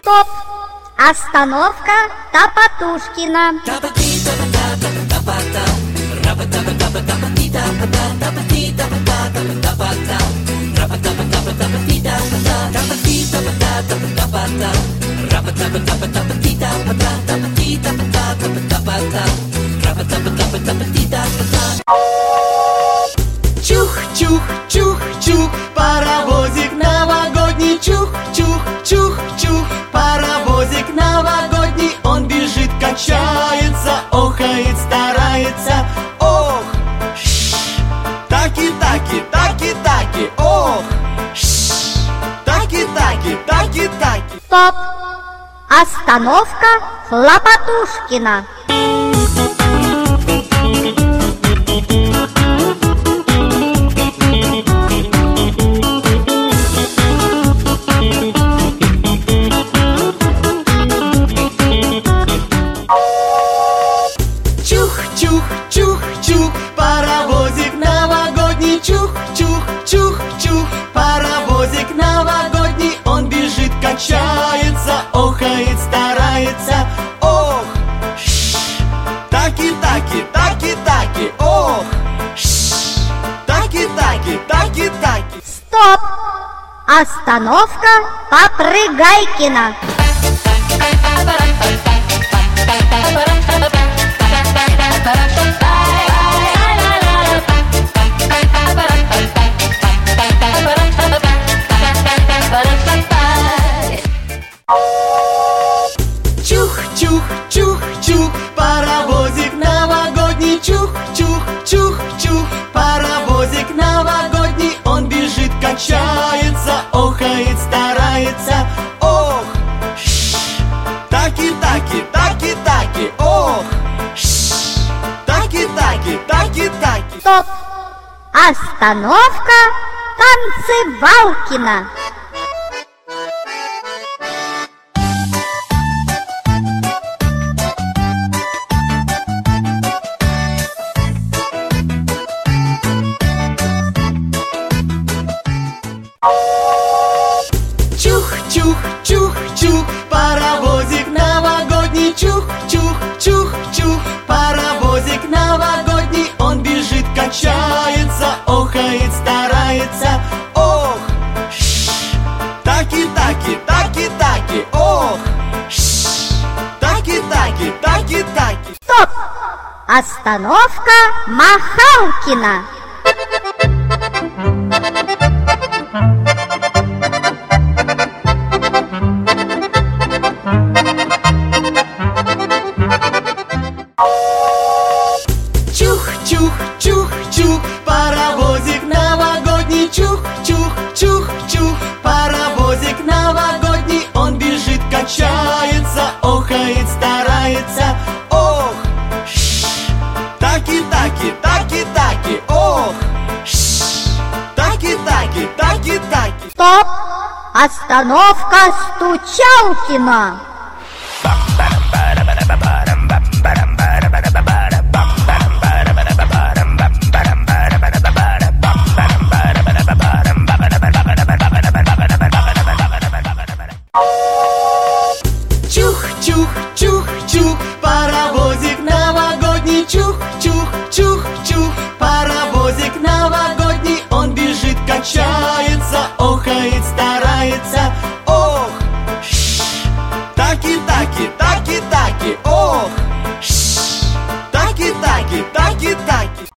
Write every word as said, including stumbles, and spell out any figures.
Стоп! Остановка Топотушкина. Чух-чух-чух-чух, паровозик новогодний. Чух-чух-чух-чух, паровозик новогодний. Он бежит, качается, охает, старается. Ох, ш, таки-таки, таки-таки. Ох, ш, таки-таки, таки-таки. Стоп! Остановка Хлопотушкина. Чух-чух-чух-чух, паровозик новогодний. Чух-чух-чух-чух, паровозик новогодний. Он бежит, качается, охает, старается. Ох, ш, таки-таки, таки-таки. Ох, ш, таки-таки, таки-таки. Стоп! Остановка Попрыгайкина. Чух-чух-чух-чух, паровозик новогодний. Чух-чух-чух-чух, паровозик новогодний. Он бежит, качается, охает, старается. Ох, ш, таки-таки, таки-таки. Ох, ш, таки-таки, таки-таки. Стоп! Остановка Танцевалкина. Чух-чух-чух-чух, паровозик новогодний. Чух-чух-чух-чух, паровозик новогодний. Он бежит, качается, охает, старается. Ох, ш, таки-таки, таки-таки. Ох, ш, таки-таки, таки-таки. Стоп! Остановка Махалкина. Чух-чух-чух-чух, паровозик новогодний. Чух-чух-чух-чух, паровозик новогодний. Он бежит, качается, охает, старается. Ох, ш, таки-таки, таки-таки. Ох, ш, таки-таки, таки-таки. Стоп! Остановка Стучалкина. Чух-чух-чух-чух,